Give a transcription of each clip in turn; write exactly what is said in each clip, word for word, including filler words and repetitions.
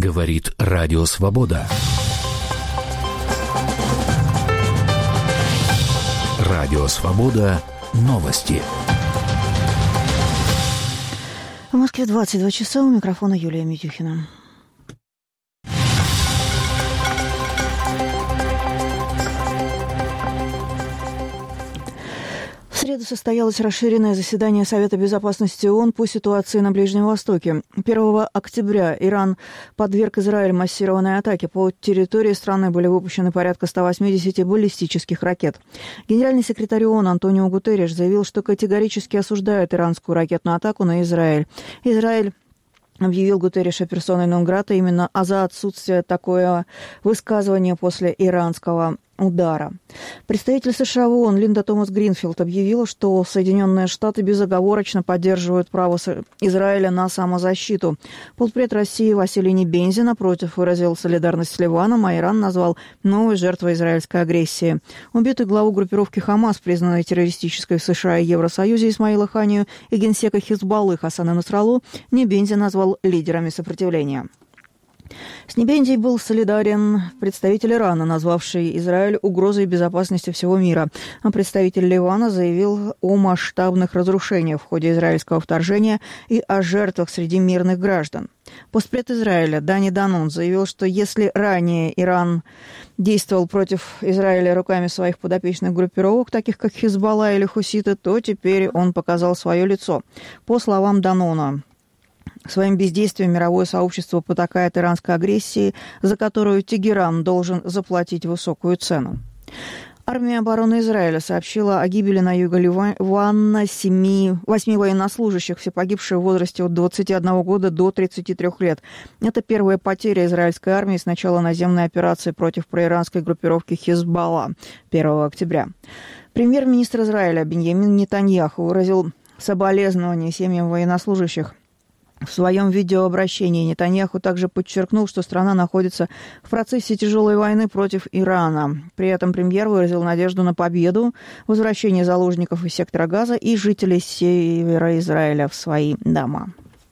Говорит Радио Свобода. Радио Свобода. Новости. В Москве двадцать два часа. У микрофона Юлия Митюхина. В среду состоялось расширенное заседание Совета безопасности ООН по ситуации на Ближнем Востоке. первого октября Иран подверг Израиль массированной атаке. По территории страны были выпущены порядка ста восьмидесяти баллистических ракет. Генеральный секретарь ООН Антонио Гутерриш заявил, что категорически осуждает иранскую ракетную атаку на Израиль. Израиль объявил Гутерриша персоной нон-грата именно за отсутствие такого высказывания после иранского удара. Представитель США в ООН Линда Томас-Гринфилд объявила, что Соединенные Штаты безоговорочно поддерживают право Израиля на самозащиту. Полпред России Василий Небензя, напротив, выразил солидарность с Ливаном, а Иран назвал новой жертвой израильской агрессии. Убитый главу группировки «Хамас», признанной террористической в США и Евросоюзе, Исмаила Ханию, и генсека Хизбаллы Хасана Насраллу, Небензя назвал лидерами сопротивления. С Небензей был солидарен представитель Ирана, назвавший Израиль угрозой безопасности всего мира. А представитель Ливана заявил о масштабных разрушениях в ходе израильского вторжения и о жертвах среди мирных граждан. Постпред Израиля Дани Данон заявил, что если ранее Иран действовал против Израиля руками своих подопечных группировок, таких как Хизбалла или хуситы, то теперь он показал свое лицо. По словам Данона, своим бездействием мировое сообщество потакает иранской агрессии, за которую Тегеран должен заплатить высокую цену. Армия обороны Израиля сообщила о гибели на юге Ливана семи, восьми военнослужащих, все погибшие в возрасте от двадцати одного года до тридцати трёх лет. Это первая потеря израильской армии с начала наземной операции против проиранской группировки Хизбалла первого октября. Премьер-министр Израиля Биньямин Нетаньяху выразил соболезнования семьям военнослужащих. В своем видеообращении Нетаньяху также подчеркнул, что страна находится в процессе тяжелой войны против Ирана. При этом премьер выразил надежду на победу, возвращение заложников из сектора Газа и жителей севера Израиля в свои дома.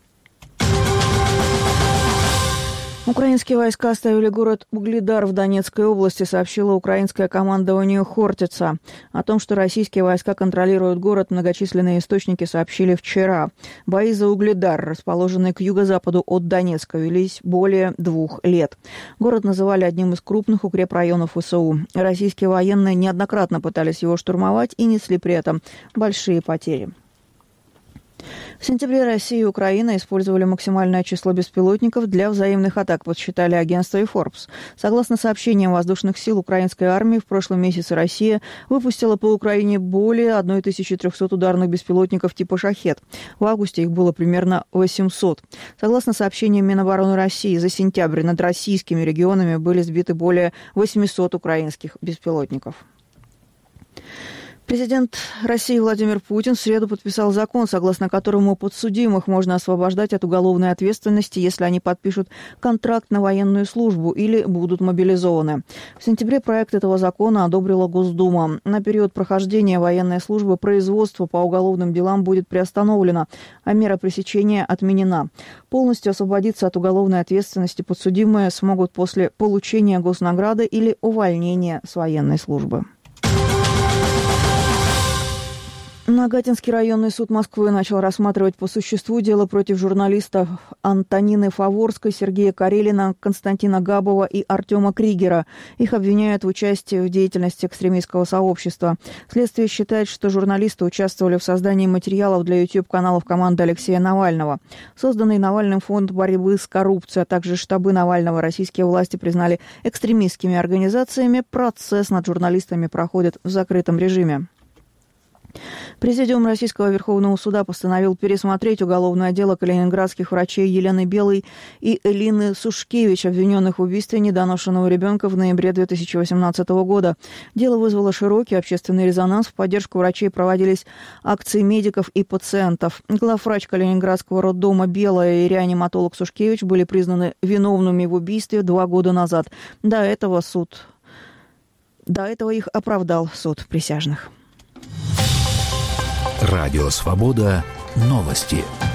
Украинские войска оставили город Угледар в Донецкой области, сообщило украинское командование Хортица. О том, что российские войска контролируют город, многочисленные источники сообщили вчера. Бои за Угледар, расположенный к юго-западу от Донецка, велись более двух лет. Город называли одним из крупных укрепрайонов ВСУ. Российские военные неоднократно пытались его штурмовать и несли при этом большие потери. В сентябре Россия и Украина использовали максимальное число беспилотников для взаимных атак, подсчитали агентство и Forbes. Согласно сообщениям воздушных сил украинской армии, в прошлом месяце Россия выпустила по Украине более тысячи триста ударных беспилотников типа «Шахед». В августе их было примерно восемьсот. Согласно сообщениям Минобороны России, за сентябрь над российскими регионами были сбиты более восьмисот украинских беспилотников. Президент России Владимир Путин в среду подписал закон, согласно которому подсудимых можно освобождать от уголовной ответственности, если они подпишут контракт на военную службу или будут мобилизованы. В сентябре проект этого закона одобрила Госдума. На период прохождения военной службы производство по уголовным делам будет приостановлено, а мера пресечения отменена. Полностью освободиться от уголовной ответственности подсудимые смогут после получения госнаграды или увольнения с военной службы. Нагатинский районный суд Москвы начал рассматривать по существу дело против журналистов Антонины Фаворской, Сергея Карелина, Константина Габова и Артема Кригера. Их обвиняют в участии в деятельности экстремистского сообщества. Следствие считает, что журналисты участвовали в создании материалов для YouTube-каналов команды Алексея Навального. Созданный Навальным фонд борьбы с коррупцией, а также штабы Навального российские власти признали экстремистскими организациями. Процесс над журналистами проходит в закрытом режиме. Президиум Российского Верховного Суда постановил пересмотреть уголовное дело калининградских врачей Елены Белой и Элины Сушкевич, обвиненных в убийстве недоношенного ребенка в ноябре две тысячи восемнадцатого года. Дело вызвало широкий общественный резонанс. В поддержку врачей проводились акции медиков и пациентов. Главврач Калининградского роддома Белая и реаниматолог Сушкевич были признаны виновными в убийстве два года назад. До этого суд... До этого их оправдал суд присяжных. Радио Свобода. Новости.